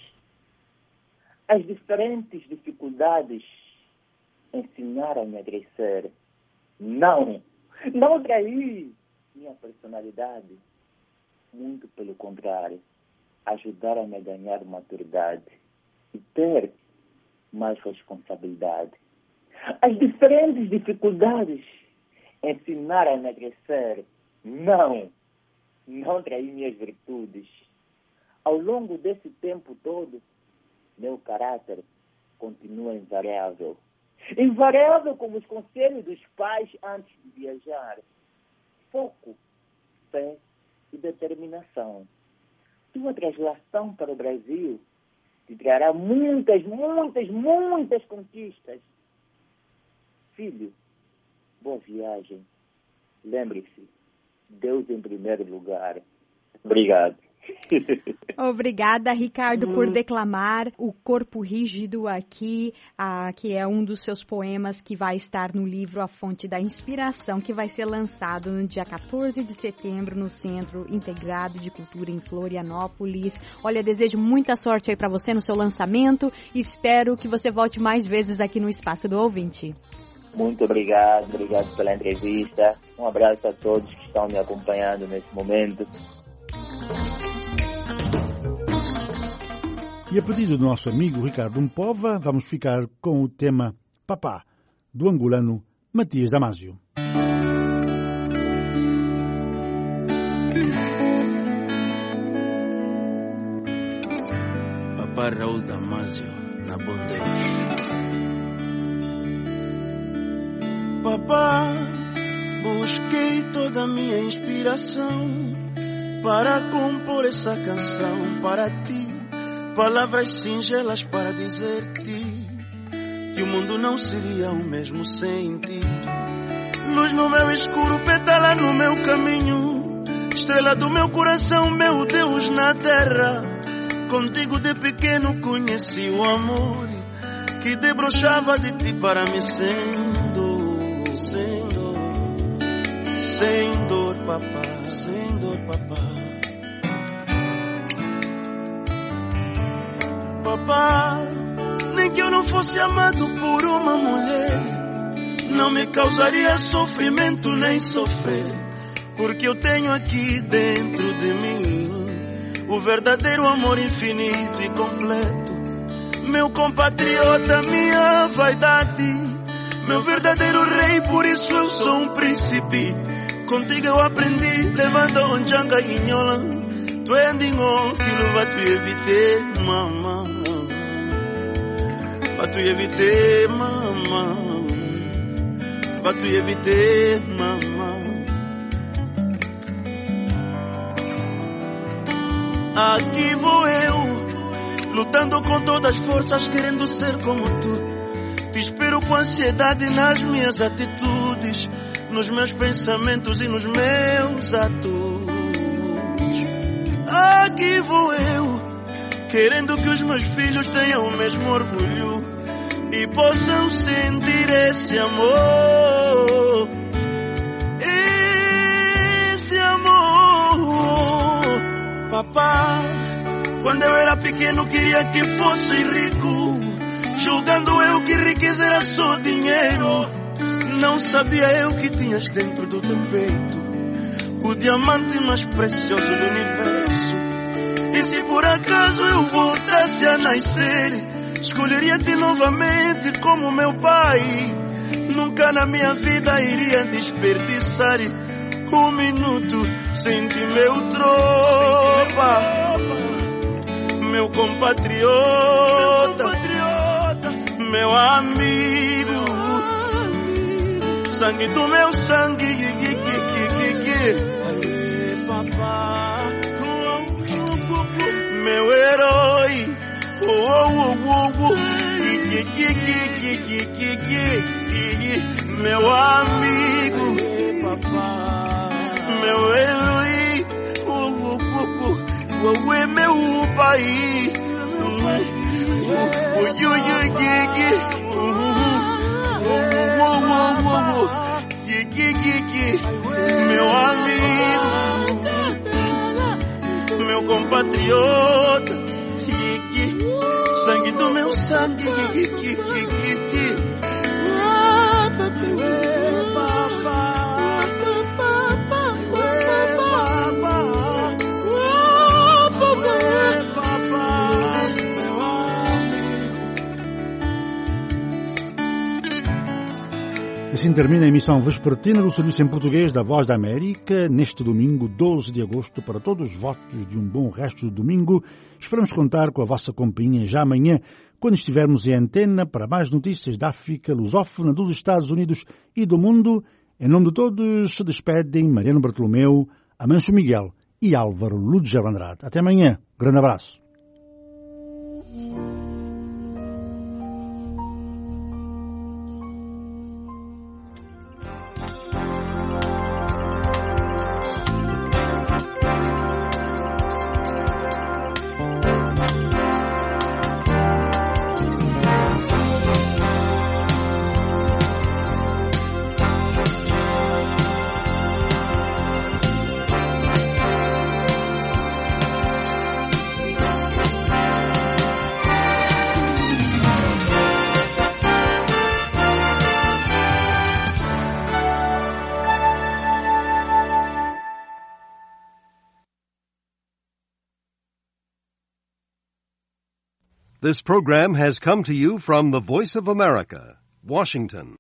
As diferentes dificuldades ensinaram-me a crescer. Não, não traí minha personalidade. Muito pelo contrário, ajudaram-me a ganhar maturidade e ter mais responsabilidade. As diferentes dificuldades ensinaram-me a crescer. Não, não traí minhas virtudes. Ao longo desse tempo todo, meu caráter continua invariável. Invariável como os conselhos dos pais antes de viajar. Foco, fé e determinação. Tua translação para o Brasil te trará muitas, muitas, muitas conquistas. Filho, boa viagem. Lembre-se, Deus em primeiro lugar. Obrigado. Obrigada, Ricardo, por declamar O Corpo Rígido aqui, ah, que é um dos seus poemas que vai estar no livro A Fonte da Inspiração, que vai ser lançado no dia quatorze de setembro no Centro Integrado de Cultura em Florianópolis. Olha, desejo muita sorte aí para você no seu lançamento e espero que você volte mais vezes aqui no Espaço do Ouvinte. Muito obrigado, obrigado pela entrevista. Um abraço a todos que estão me acompanhando nesse momento. E a pedido do nosso amigo Ricardo Mpova, vamos ficar com o tema Papá, do angolano Matias Damasio. Papá Raul Damasio, na Bom Deus. a minha inspiração para compor essa canção para ti. Palavras singelas para dizer-te que o mundo não seria o mesmo sem ti. Luz no meu escuro, pétala no meu caminho, estrela do meu coração, meu Deus na terra. Contigo de pequeno conheci o amor que debruxava de ti para mim, sem dor, sem dor, sem dor, papá, sem dor, papá. Papá, nem que eu não fosse amado por uma mulher, não me causaria sofrimento nem sofrer, porque eu tenho aqui dentro de mim o verdadeiro amor infinito e completo. Meu compatriota, minha vaidade, meu verdadeiro rei, por isso eu sou um príncipe. Contigo eu aprendi, levando um janga guinhola, tu é andinho, que luva tu evite, mamã, va tu evite, mamã, va tu evite, mamã. Aqui vou eu, lutando com todas as forças, querendo ser como tu. Te espero com ansiedade nas minhas atitudes, nos meus pensamentos e nos meus atos. Aqui vou eu, querendo que os meus filhos tenham o mesmo orgulho e possam sentir esse amor, esse amor. Papá, quando eu era pequeno queria que fosse rico, julgando eu que riqueza era só dinheiro. Não sabia eu que tinhas dentro do teu peito o diamante mais precioso do universo. E se por acaso eu voltasse a nascer, escolheria-te novamente como meu pai. Nunca na minha vida iria desperdiçar um minuto sem ti, meu tropa, meu compatriota, meu amigo, sangue do meu sangue, papá, meu herói, oh, oh, oh, oh, meu amigo, papá, meu herói, oh, oh, oh, oh, oh, é meu pai, oh, oh, oh, meu amigo, meu compatriota, sangue do meu sangue, Assim termina a emissão vespertina do Serviço em Português da Voz da América, neste domingo, doze de agosto, para todos os votos de um bom resto de domingo. Esperamos contar com a vossa companhia já amanhã, quando estivermos em antena para mais notícias da África lusófona, dos Estados Unidos e do mundo. Em nome de todos, se despedem Mariano Bartolomeu, Amâncio Miguel e Álvaro Lourdes Andrade. Até amanhã. Grande abraço. This program has come to you from the Voice of America, Washington.